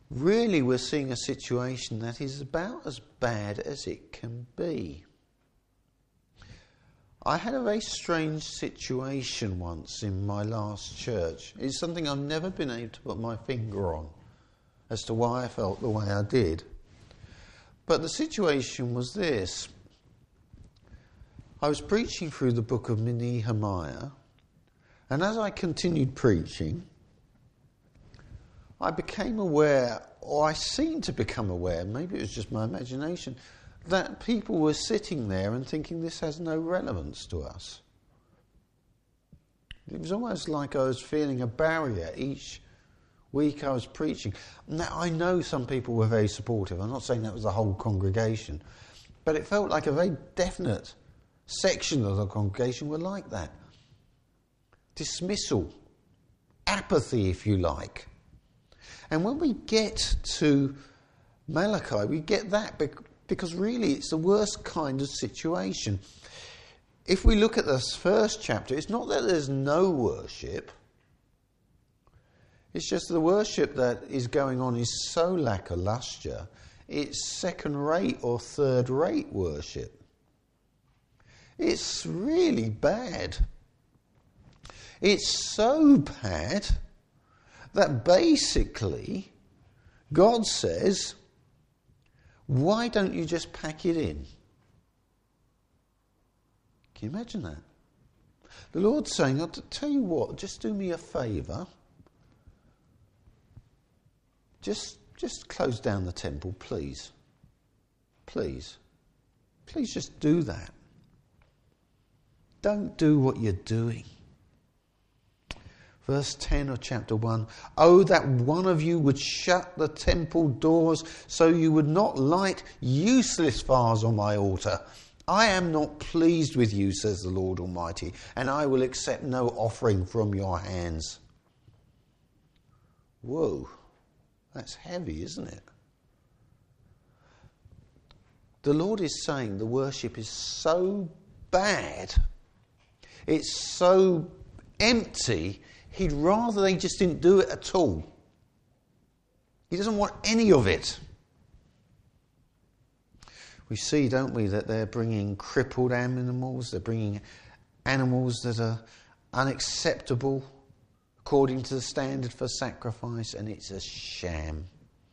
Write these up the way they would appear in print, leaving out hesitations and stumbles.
really we're seeing a situation that is about as bad as it can be. I had a very strange situation once in my last church. It's something I've never been able to put my finger on as to why I felt the way I did. But the situation was this. I was preaching through the book of Nehemiah, and as I continued preaching, I became aware, or I seemed to become aware, maybe it was just my imagination, that people were sitting there and thinking this has no relevance to us. It was almost like I was feeling a barrier each week I was preaching. Now, I know some people were very supportive. I'm not saying that was the whole congregation. But it felt like a very definite section of the congregation were like that. Dismissal. Apathy, if you like. And when we get to Malachi, we get that because really it's the worst kind of situation. If we look at this first chapter, it's not that there's no worship. It's just the worship that is going on is so lackluster, it's second-rate or third-rate worship. It's really bad. It's so bad that basically God says, why don't you just pack it in? Can you imagine that? The Lord's saying, I'll tell you what, just do me a favour. Just close down the temple, please. Please. Please just do that. Don't do what you're doing. Verse 10 of chapter 1. Oh, that one of you would shut the temple doors so you would not light useless fires on my altar. I am not pleased with you, says the Lord Almighty, and I will accept no offering from your hands. Whoa, that's heavy, isn't it? The Lord is saying the worship is so bad, it's so empty, he'd rather they just didn't do it at all. He doesn't want any of it. We see, don't we, that they're bringing crippled animals, they're bringing animals that are unacceptable according to the standard for sacrifice, and it's a sham.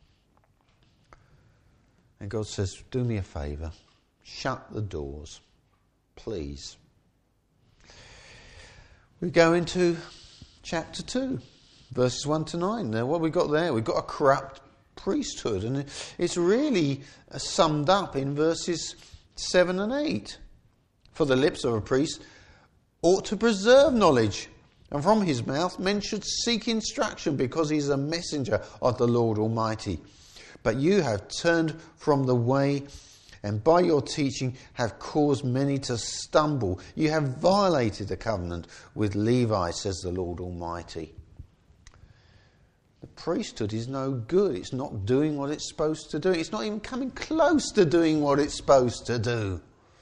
And God says, do me a favour, shut the doors, please. We go into chapter 2, verses 1 to 9. Now, what have we got there? We've got a corrupt priesthood, and it's really summed up in verses 7 and 8. For the lips of a priest ought to preserve knowledge, and from his mouth men should seek instruction, because he is a messenger of the Lord Almighty. But you have turned from the way, and by your teaching have caused many to stumble. You have violated the covenant with Levi, says the Lord Almighty. The priesthood is no good. It's not doing what it's supposed to do. It's not even coming close to doing what it's supposed to do.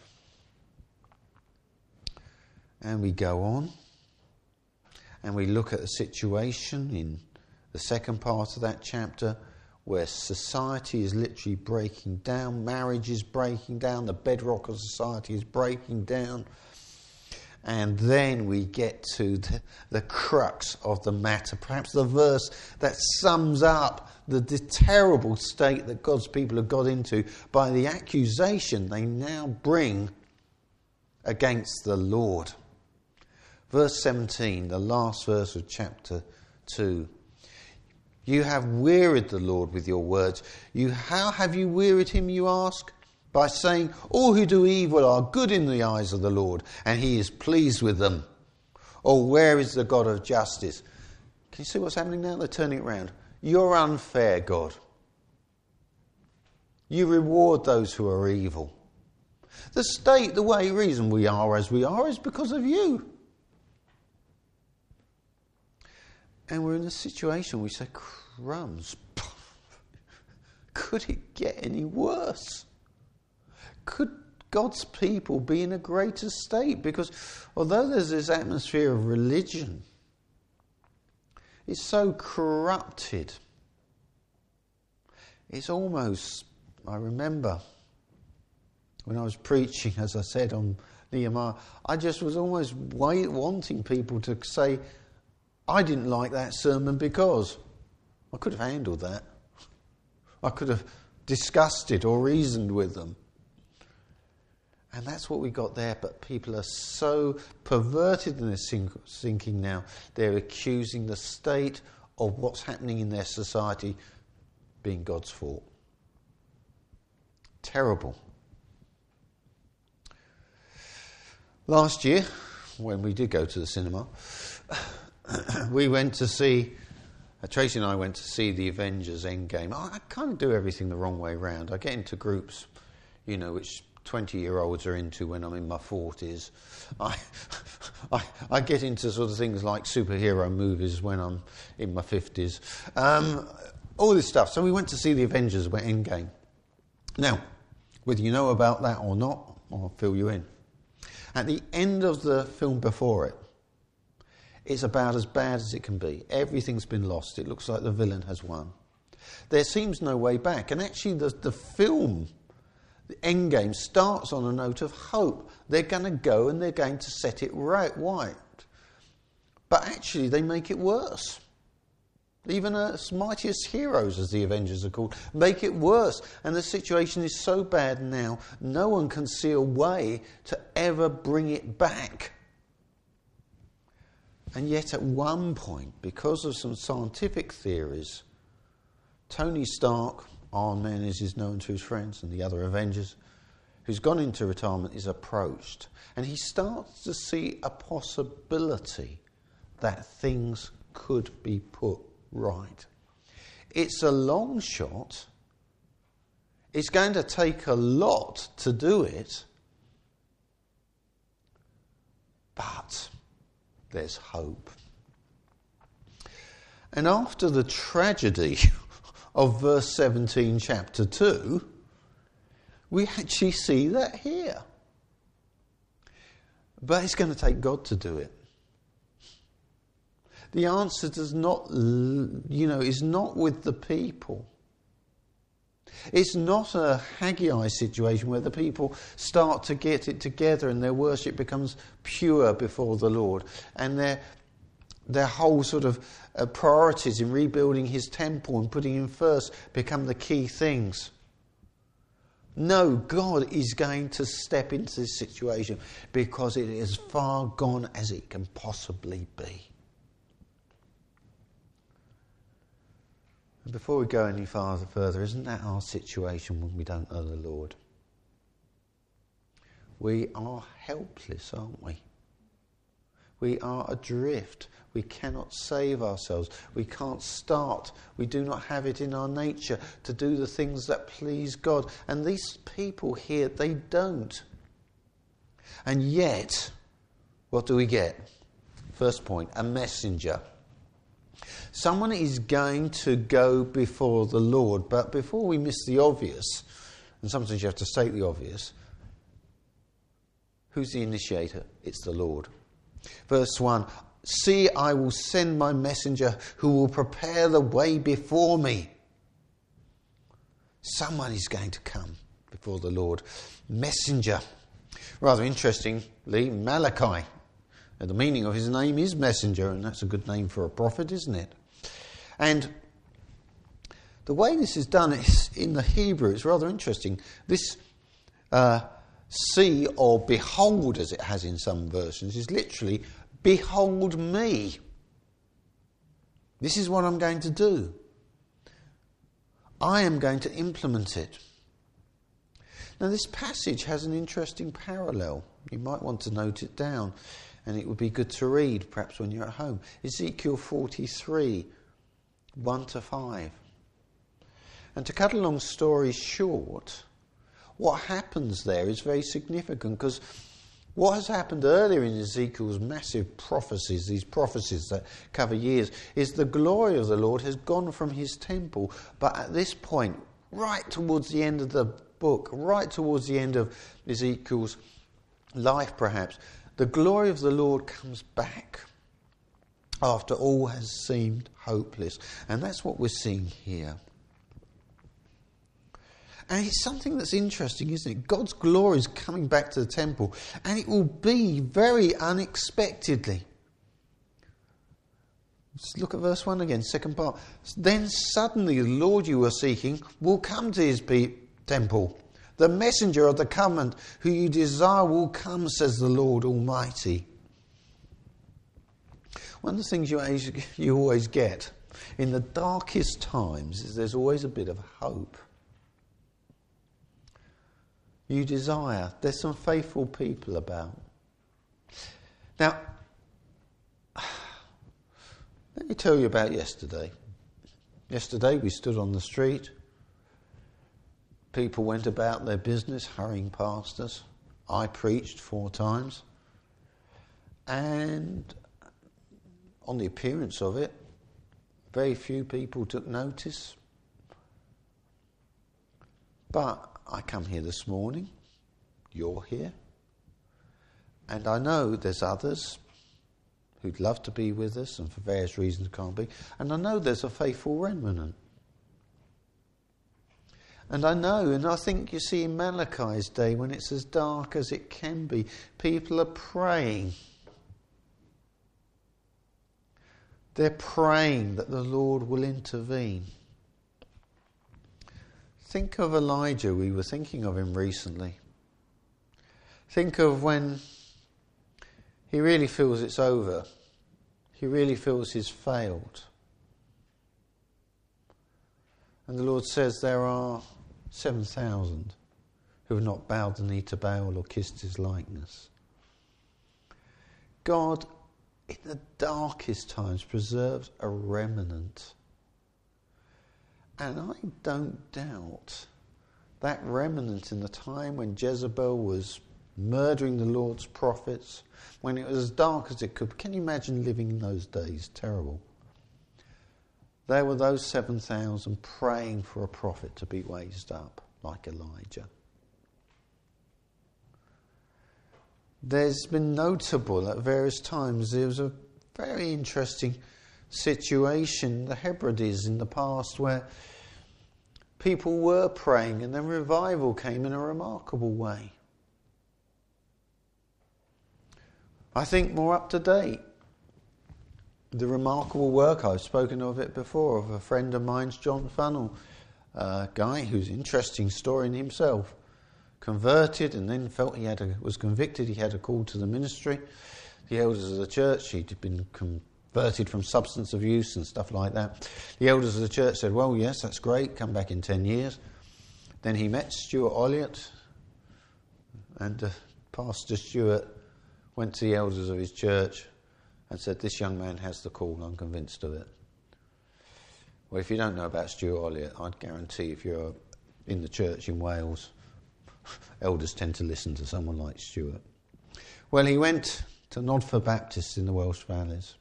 And we go on, and we look at the situation in the second part of that chapter, where society is literally breaking down, marriage is breaking down, the bedrock of society is breaking down. And then we get to the crux of the matter, perhaps the verse that sums up the terrible state that God's people have got into by the accusation they now bring against the Lord. Verse 17, the last verse of chapter 2. You have wearied the Lord with your words. How have you wearied him, you ask? By saying, all who do evil are good in the eyes of the Lord, and he is pleased with them. Or where is the God of justice? Can you see what's happening now? They're turning it around. You're unfair, God. You reward those who are evil. The state, the way, reason we are as we are is because of you. And we're in a situation we say, crumbs. Could it get any worse? Could God's people be in a greater state? Because although there's this atmosphere of religion, it's so corrupted. It's almost, I remember when I was preaching, as I said, on Nehemiah, I just was almost wanting people to say, I didn't like that sermon because I could have handled that. I could have discussed it or reasoned with them. And that's what we got there, but people are so perverted in their thinking now. They're accusing the state of what's happening in their society being God's fault. Terrible. Last year, when we did go to the cinema, we went to see, Tracy and I went to see the Avengers Endgame. I kind of do everything the wrong way round. I get into groups, which 20-year-olds are into when I'm in my 40s. I get into sort of things like superhero movies when I'm in my 50s. All this stuff. So we went to see the Avengers Endgame. Now, whether you know about that or not, I'll fill you in. At the end of the film before it, it's about as bad as it can be. Everything's been lost. It looks like the villain has won. There seems no way back. And actually the film, the Endgame, starts on a note of hope. They're going to go and they're going to set it right. But actually they make it worse. Even as mightiest heroes, as the Avengers are called, make it worse. And the situation is so bad now, no one can see a way to ever bring it back. And yet at one point, because of some scientific theories, Tony Stark, Iron Man as he's known to his friends, and the other Avengers, who's gone into retirement, is approached. And he starts to see a possibility that things could be put right. It's a long shot. It's going to take a lot to do it. But there's hope. And after the tragedy of verse 17, chapter 2, we actually see that here. But it's going to take God to do it. The answer does not, is not with the people. It's not a Haggai situation where the people start to get it together and their worship becomes pure before the Lord. And their whole sort of priorities in rebuilding his temple and putting him first become the key things. No, God is going to step into this situation because it is as far gone as it can possibly be. And before we go any further, isn't that our situation when we don't know the Lord? We are helpless, aren't we? We are adrift. We cannot save ourselves. We can't start. We do not have it in our nature to do the things that please God. And these people here, they don't. And yet, what do we get? First point, a messenger. Someone is going to go before the Lord. But before we miss the obvious, and sometimes you have to state the obvious, who's the initiator? It's the Lord. Verse 1, see, I will send my messenger who will prepare the way before me. Someone is going to come before the Lord. Messenger. Rather interestingly, Malachi. And the meaning of his name is messenger, and that's a good name for a prophet, isn't it? And the way this is done is in the Hebrew, it's rather interesting. This see or behold, as it has in some versions, is literally behold me. This is what I'm going to do. I am going to implement it. Now this passage has an interesting parallel. You might want to note it down, and it would be good to read perhaps when you're at home. Ezekiel 43, 1-5. And to cut a long story short, what happens there is very significant, because what has happened earlier in Ezekiel's massive prophecies, these prophecies that cover years, is the glory of the Lord has gone from his temple. But at this point, right towards the end of the book, right towards the end of Ezekiel's life perhaps, the glory of the Lord comes back after all has seemed hopeless. And that's what we're seeing here. And it's something that's interesting, isn't it? God's glory is coming back to the temple, and it will be very unexpectedly. Let's look at verse 1 again, second part. Then suddenly the Lord you are seeking will come to his temple. The messenger of the covenant who you desire will come, says the Lord Almighty. One of the things you always get in the darkest times is there's always a bit of hope. You desire. There's some faithful people about. Now, let me tell you about yesterday. Yesterday we stood on the street. People went about their business, hurrying past us. I preached 4 times. And on the appearance of it, very few people took notice. But I come here this morning. You're here. And I know there's others who'd love to be with us and for various reasons can't be. And I know there's a faithful remnant. And I know, and I think you see in Malachi's day when it's as dark as it can be, people are praying. They're praying that the Lord will intervene. Think of Elijah. We were thinking of him recently. Think of when he really feels it's over. He really feels he's failed. And the Lord says there are 7,000 who have not bowed the knee to Baal or kissed his likeness. God, in the darkest times, preserves a remnant. And I don't doubt that remnant in the time when Jezebel was murdering the Lord's prophets, when it was as dark as it could. Can you imagine living in those days? Terrible. There were those 7,000 praying for a prophet to be raised up like Elijah. There's been notable at various times. There was a very interesting situation, the Hebrides in the past, where people were praying and then revival came in a remarkable way. I think more up to date, the remarkable work, I've spoken of it before, of a friend of mine's, John Funnell, a guy who's an interesting story in himself. Converted and then felt was convicted, he had a call to the ministry. The elders of the church, he'd been converted from substance abuse and stuff like that. The elders of the church said, well, yes, that's great, come back in 10 years. Then he met Stuart Olliott, and Pastor Stuart went to the elders of his church and said, this young man has the call, I'm convinced of it. Well, if you don't know about Stuart Olliott, I'd guarantee if you're in the church in Wales, elders tend to listen to someone like Stuart. Well, he went to Nodford Baptist in the Welsh Valleys.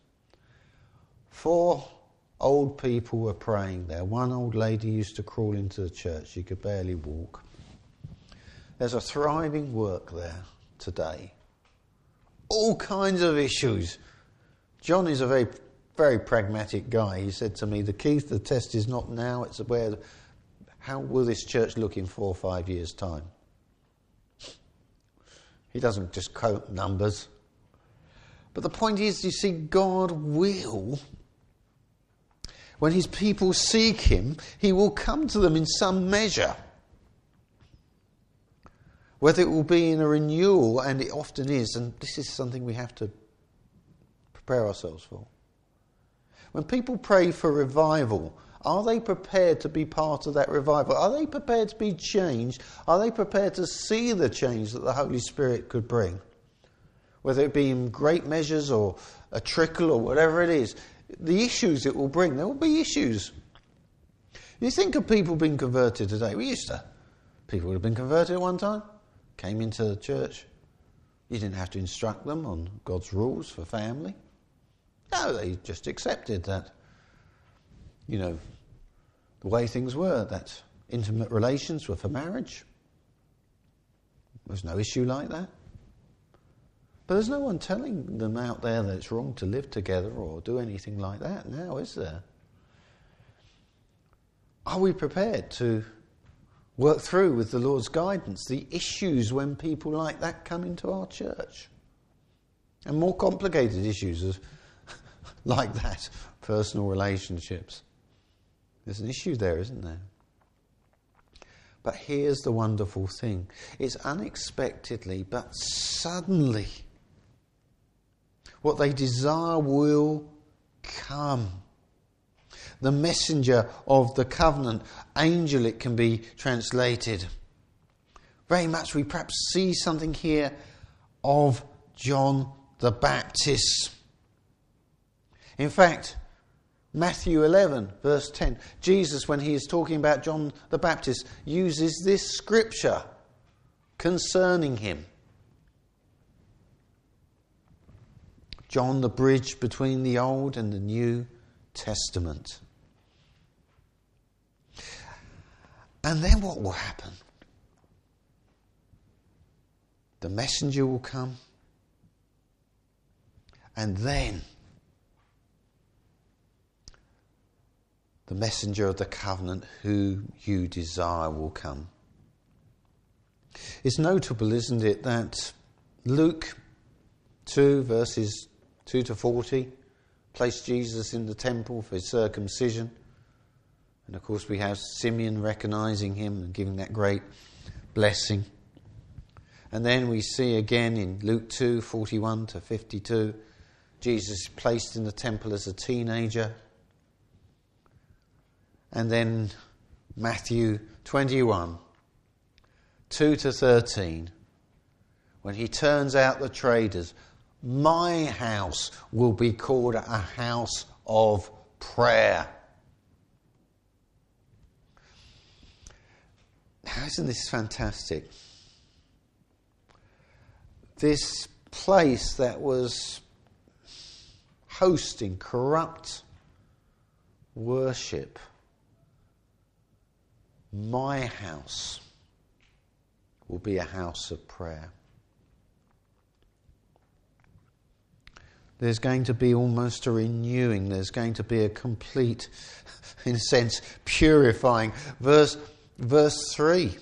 4 old people were praying there. One old lady used to crawl into the church. She could barely walk. There's a thriving work there today. All kinds of issues. John is a very, very pragmatic guy. He said to me, the key to the test is not now, it's how will this church look in 4 or 5 years' time? He doesn't just quote numbers. But the point is, you see, God will, when his people seek him, he will come to them in some measure. Whether it will be in a renewal, and it often is, and this is something we have to prepare ourselves for. When people pray for revival, are they prepared to be part of that revival? Are they prepared to be changed? Are they prepared to see the change that the Holy Spirit could bring? Whether it be in great measures or a trickle or whatever it is, the issues it will bring, there will be issues. You think of people being converted today. People would have been converted at one time, came into the church. You didn't have to instruct them on God's rules for family. No, they just accepted that, the way things were, that intimate relations were for marriage. There's no issue like that. But there's no one telling them out there that it's wrong to live together or do anything like that now, is there? Are we prepared to work through with the Lord's guidance the issues when people like that come into our church. And more complicated issues like that, personal relationships. There's an issue there, isn't there? But here's the wonderful thing. It's unexpectedly, but suddenly, what they desire will come. The messenger of the covenant, angel it can be translated. Very much we perhaps see something here of John the Baptist. In fact, Matthew 11 verse 10, Jesus, when he is talking about John the Baptist, uses this scripture concerning him. John, the bridge between the Old and the New Testament. And then what will happen? The messenger will come. And then the messenger of the covenant who you desire will come. It's notable, isn't it, that Luke 2 verses 2 to 40 placed Jesus in the temple for his circumcision. And of course we have Simeon recognising him and giving that great blessing. And then we see again in Luke 2, 41 to 52, Jesus placed in the temple as a teenager. And then Matthew 21, 2 to 13, when he turns out the traders, my house will be called a house of prayer. Now, isn't this fantastic? This place that was hosting corrupt worship, my house will be a house of prayer. There's going to be almost a renewing. There's going to be a complete, in a sense, purifying. Verse 3.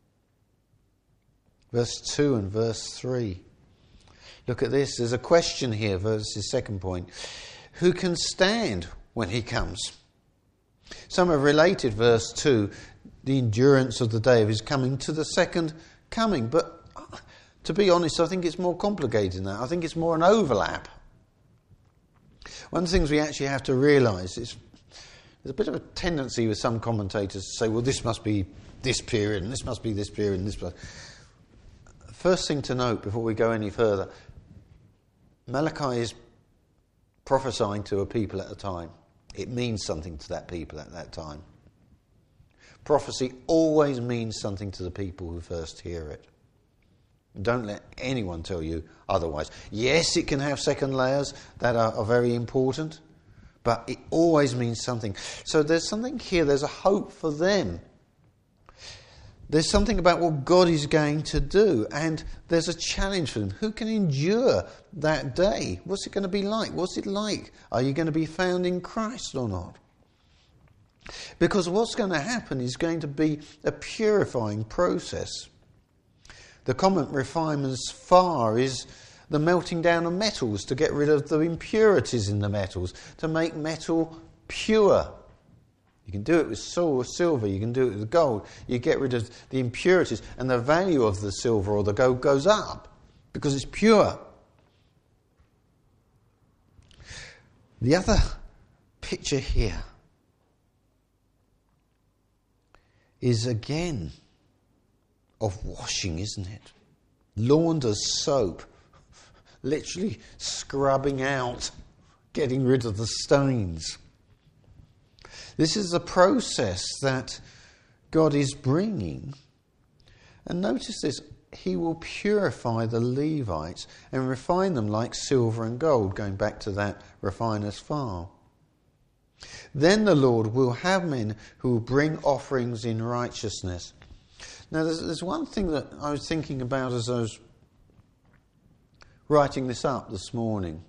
Verse 2 and verse 3. Look at this. There's a question here. Verse second point. Who can stand when he comes? Some have related verse 2, the endurance of the day of his coming, to the second coming. But to be honest, I think it's more complicated than that. I think it's more an overlap. One of the things we actually have to realise is there's a bit of a tendency with some commentators to say, well, this must be this period, and this must be this period, and this. First thing to note before we go any further, Malachi is prophesying to a people at a time. It means something to that people at that time. Prophecy always means something to the people who first hear it. Don't let anyone tell you otherwise. Yes, it can have second layers that are very important, but it always means something. So there's something here, there's a hope for them. There's something about what God is going to do, and there's a challenge for them. Who can endure that day? What's it going to be like? What's it like? Are you going to be found in Christ or not? Because what's going to happen is going to be a purifying process. The common refinement's fire is the melting down of metals to get rid of the impurities in the metals, to make metal pure. You can do it with silver, you can do it with gold. You get rid of the impurities, and the value of the silver or the gold goes up because it's pure. The other picture here is again of washing, isn't it? Launder's soap, literally scrubbing out, getting rid of the stains. This is the process that God is bringing. And notice this, he will purify the Levites and refine them like silver and gold, going back to that refiner's fire. Then the Lord will have men who will bring offerings in righteousness. Now, there's one thing that I was thinking about as I was writing this up this morning.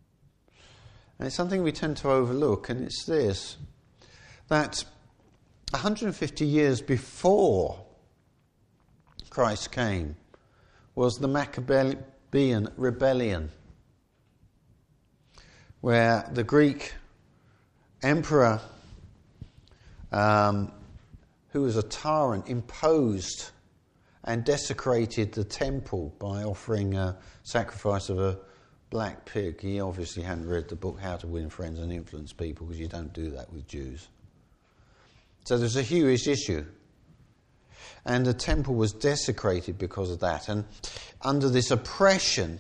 And it's something we tend to overlook, and it's this. That 150 years before Christ came was the Maccabean rebellion, where the Greek emperor, who was a tyrant, imposed and desecrated the temple by offering a sacrifice of a black pig. He obviously hadn't read the book How to Win Friends and Influence People, because you don't do that with Jews. So there's a huge issue. And the temple was desecrated because of that. And under this oppression,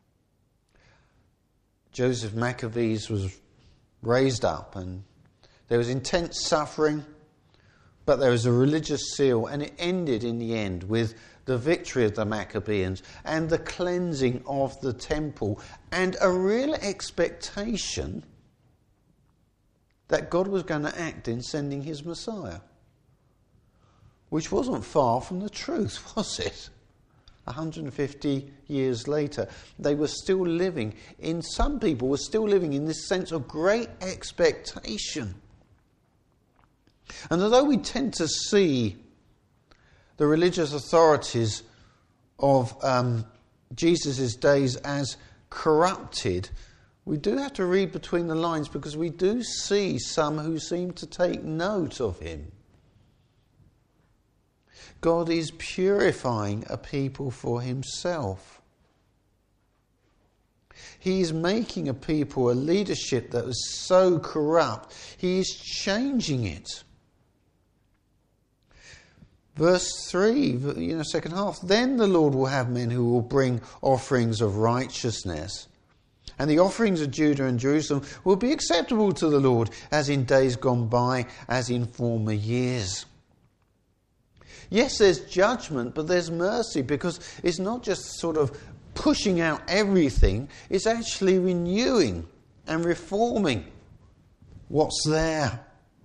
Joseph Maccabees was raised up, and there was intense suffering, but there was a religious seal, and it ended in the end with the victory of the Maccabeans and the cleansing of the temple, and a real expectation that God was going to act in sending his Messiah, which wasn't far from the truth, was it? 150 years later, they were still living in, some people were still living in this sense of great expectation. And although we tend to see the religious authorities of Jesus' days as corrupted, we do have to read between the lines, because we do see some who seem to take note of him. God is purifying a people for himself. He is making a people, a leadership that was so corrupt, he is changing it. Verse 3, second half, then the Lord will have men who will bring offerings of righteousness, and the offerings of Judah and Jerusalem will be acceptable to the Lord, as in days gone by, as in former years. Yes, there's judgment, but there's mercy, because it's not just sort of pushing out everything, it's actually renewing and reforming what's there.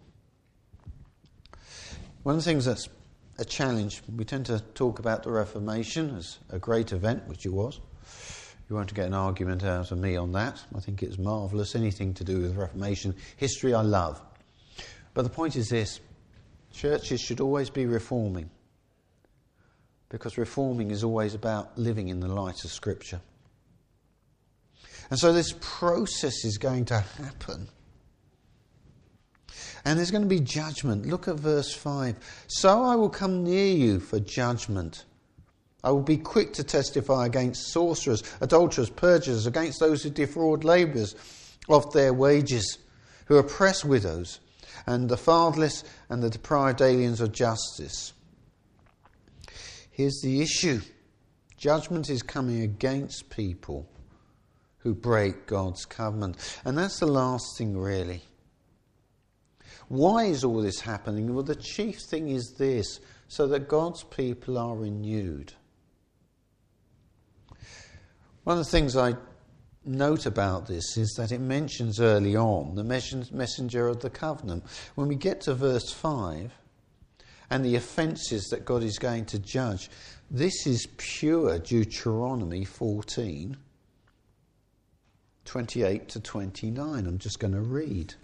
One of the things that's a challenge, we tend to talk about the Reformation as a great event, which it was. You won't get an argument out of me on that. I think it's marvellous. Anything to do with Reformation history I love. But the point is this: churches should always be reforming, because reforming is always about living in the light of Scripture. And so this process is going to happen. And there's going to be judgment. Look at verse 5. So I will come near you for judgment. I will be quick to testify against sorcerers, adulterers, perjurers, against those who defraud labourers of their wages, who oppress widows, and the fatherless and the deprived aliens of justice. Here's the issue. Judgment is coming against people who break God's covenant. And that's the last thing, really. Why is all this happening? Well, the chief thing is this: so that God's people are renewed. One of the things I note about this is that it mentions early on the messenger of the covenant. When we get to verse 5 and the offences that God is going to judge, this is pure Deuteronomy 14, 28 to 29. I'm just going to read.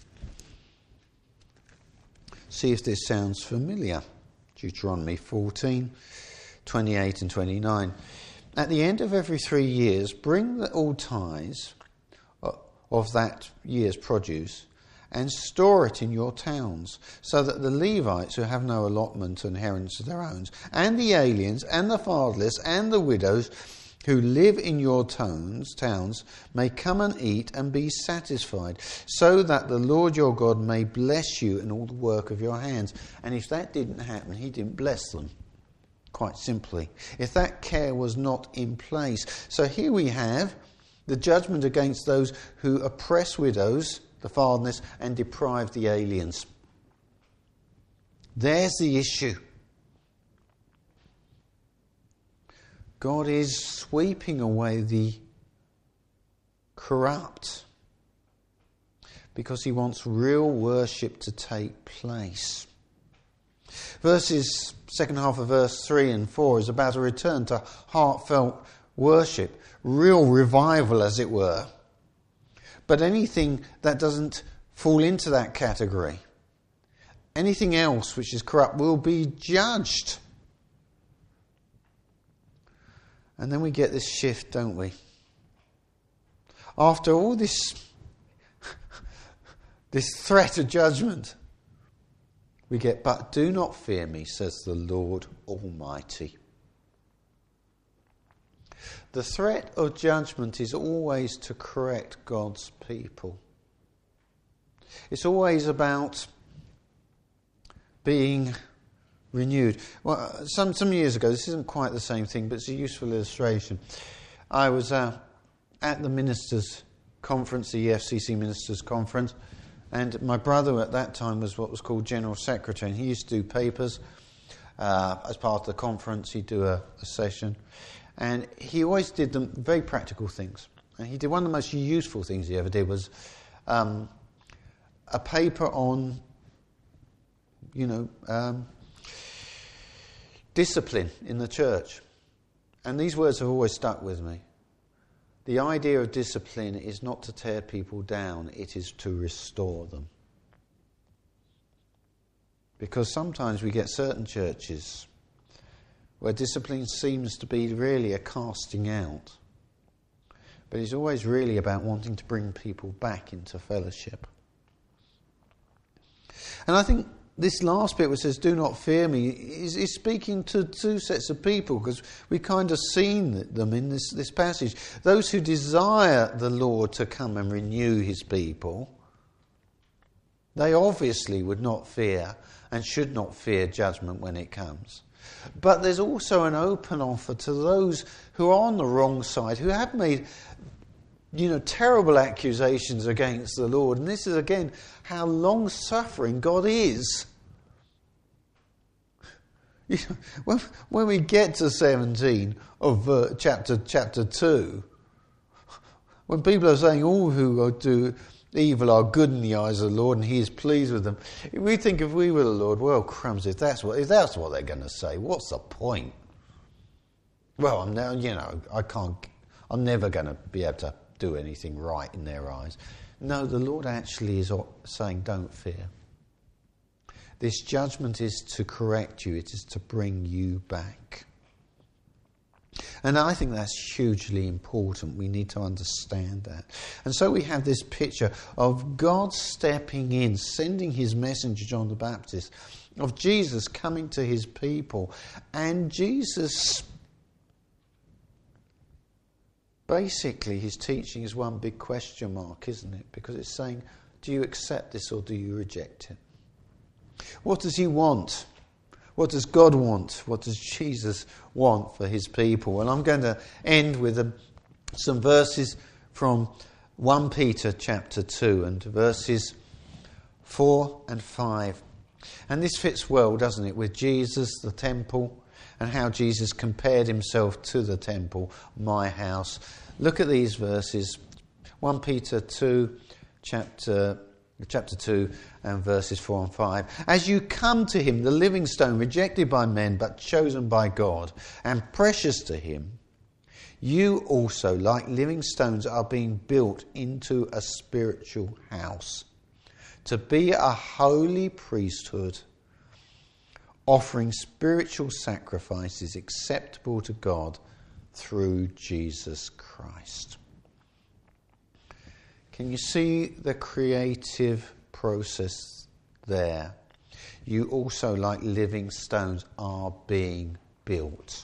See if this sounds familiar. Deuteronomy 14, 28 and 29. At the end of every 3 years, bring all tithes of that year's produce and store it in your towns, so that the Levites who have no allotment or inheritance of their own, and the aliens and the fatherless and the widows who live in your towns may come and eat and be satisfied, so that the Lord your God may bless you in all the work of your hands. And if that didn't happen, he didn't bless them, quite simply, if that care was not in place. So here we have the judgment against those who oppress widows, the fatherless, and deprive the aliens. There's the issue. God is sweeping away the corrupt, because he wants real worship to take place. Second half of verse 3 and 4 is about a return to heartfelt worship, real revival, as it were. But anything that doesn't fall into that category anything else which is corrupt will be judged. And then we get this shift, don't we? After all this threat of judgment, we get, but do not fear me, says the Lord Almighty. The threat of judgment is always to correct God's people. It's always about being renewed. Well, some years ago, this isn't quite the same thing, but it's a useful illustration. I was at the ministers' conference, the EFCC ministers' conference, and my brother at that time was what was called General Secretary, and he used to do papers as part of the conference. He'd do a session, and he always did them very practical things. And he did one of the most useful things he ever did was a paper on, discipline in the church. And these words have always stuck with me. The idea of discipline is not to tear people down, it is to restore them. Because sometimes we get certain churches where discipline seems to be really a casting out. But it's always really about wanting to bring people back into fellowship. And I think this last bit which says, do not fear me, is speaking to two sets of people, because we've kind of seen them in this passage. Those who desire the Lord to come and renew his people, they obviously would not fear and should not fear judgment when it comes. But there's also an open offer to those who are on the wrong side, who have made terrible accusations against the Lord. And this is again how long-suffering God is. When we get to 17 of chapter 2, when people are saying all who do evil are good in the eyes of the Lord and he is pleased with them, we think if we were the Lord, well, crumbs, if that's what they're going to say, what's the point? Well, I'm never going to be able to do anything right in their eyes. No, the Lord actually is saying, don't fear. This judgment is to correct you. It is to bring you back. And I think that's hugely important. We need to understand that. And so we have this picture of God stepping in, sending his messenger John the Baptist, of Jesus coming to his people. And Jesus, basically, his teaching is one big question mark, isn't it? Because it's saying, do you accept this or do you reject it? What does he want? What does God want? What does Jesus want for his people? And I'm going to end with some verses from 1 Peter chapter 2 and verses 4 and 5. And this fits well, doesn't it, with Jesus, the temple, and how Jesus compared himself to the temple, my house. Look at these verses. 1 Peter 2, chapter 2 and verses 4 and 5. As you come to him, the living stone, rejected by men but chosen by God and precious to him, you also, like living stones, are being built into a spiritual house, to be a holy priesthood, offering spiritual sacrifices acceptable to God through Jesus Christ. Can you see the creative process there? You also, like living stones, are being built.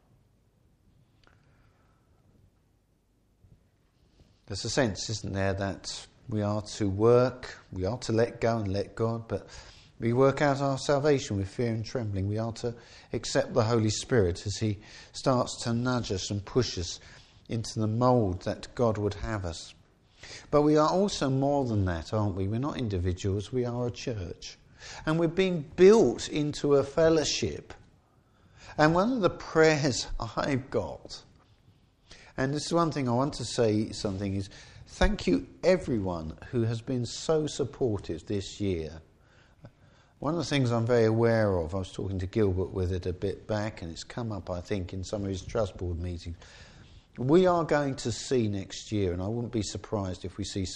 There's a sense, isn't there, that we are to work, we are to let go and let God, but we work out our salvation with fear and trembling. We are to accept the Holy Spirit as he starts to nudge us and push us into the mould that God would have us. But we are also more than that, aren't we? We're not individuals, we are a church. And we're being built into a fellowship. And one of the prayers I've got, and this is one thing I want to say something, is thank you everyone who has been so supportive this year. One of the things I'm very aware of, I was talking to Gilbert with it a bit back, and it's come up, I think, in some of his trust board meetings. We are going to see next year, and I wouldn't be surprised if we see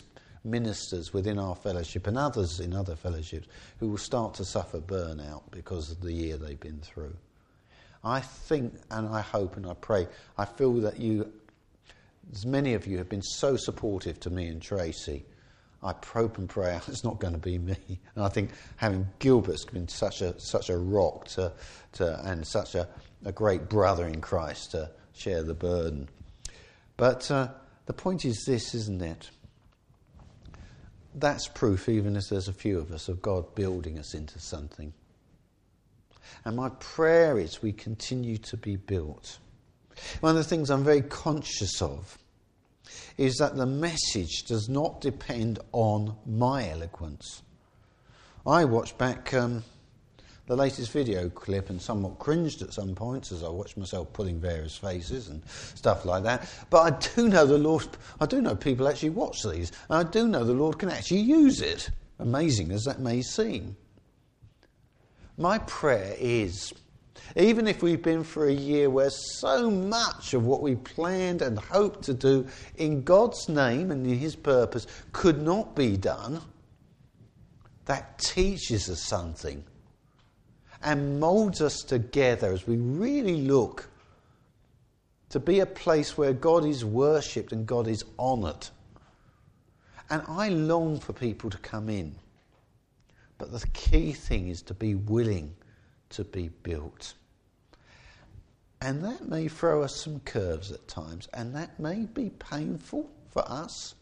ministers within our fellowship and others in other fellowships who will start to suffer burnout because of the year they've been through. I think and I hope and I pray, I feel that as many of you have been so supportive to me and Tracy. I hope and pray it's not going to be me. And I think having Gilbert's been such a rock and such a great brother in Christ to share the burden. But the point is this, isn't it? That's proof, even as there's a few of us, of God building us into something. And my prayer is we continue to be built. One of the things I'm very conscious of is that the message does not depend on my eloquence. I watched back the latest video clip and somewhat cringed at some points as I watched myself pulling various faces and stuff like that. But I do know people actually watch these, and I do know the Lord can actually use it, amazing as that may seem. My prayer is, even if we've been for a year where so much of what we planned and hoped to do in God's name and in His purpose could not be done, that teaches us something and moulds us together as we really look to be a place where God is worshipped and God is honoured. And I long for people to come in. But the key thing is to be willing to be built. And that may throw us some curves at times, and that may be painful for us.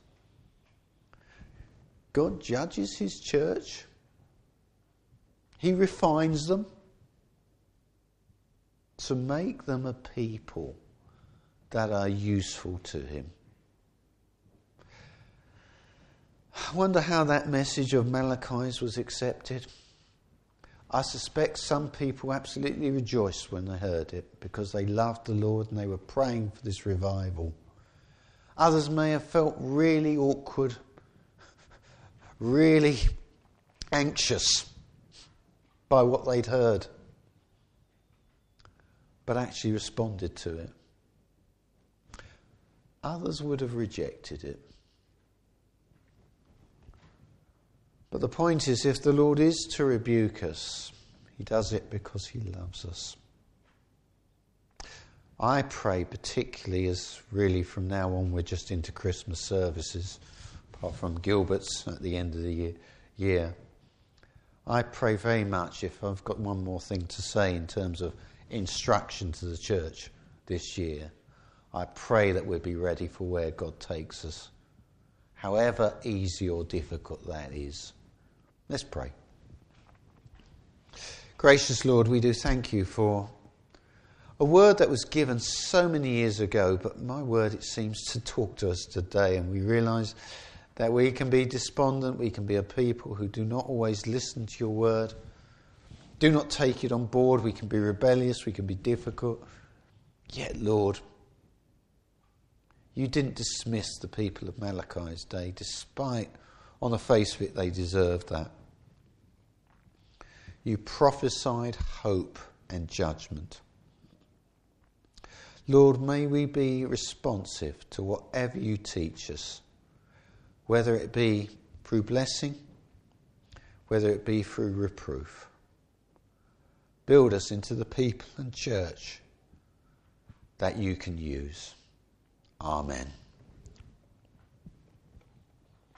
God judges His church. He refines them to make them a people that are useful to Him. I wonder how that message of Malachi's was accepted. I suspect some people absolutely rejoiced when they heard it because they loved the Lord and they were praying for this revival. Others may have felt really awkward, really anxious by what they'd heard, but actually responded to it. Others would have rejected it. But the point is, if the Lord is to rebuke us, He does it because He loves us. I pray particularly as really from now on we're just into Christmas services, apart from Gilbert's at the end of the year. I pray very much, if I've got one more thing to say in terms of instruction to the church this year, I pray that we'll be ready for where God takes us, however easy or difficult that is. Let's pray. Gracious Lord, we do thank You for a word that was given so many years ago, but my word, it seems to talk to us today, and we realise that we can be despondent, we can be a people who do not always listen to Your word, do not take it on board, we can be rebellious, we can be difficult. Yet, Lord, You didn't dismiss the people of Malachi's day, despite on the face of it they deserved that. You prophesied hope and judgment. Lord, may we be responsive to whatever You teach us, whether it be through blessing, whether it be through reproof. Build us into the people and church that You can use. Amen.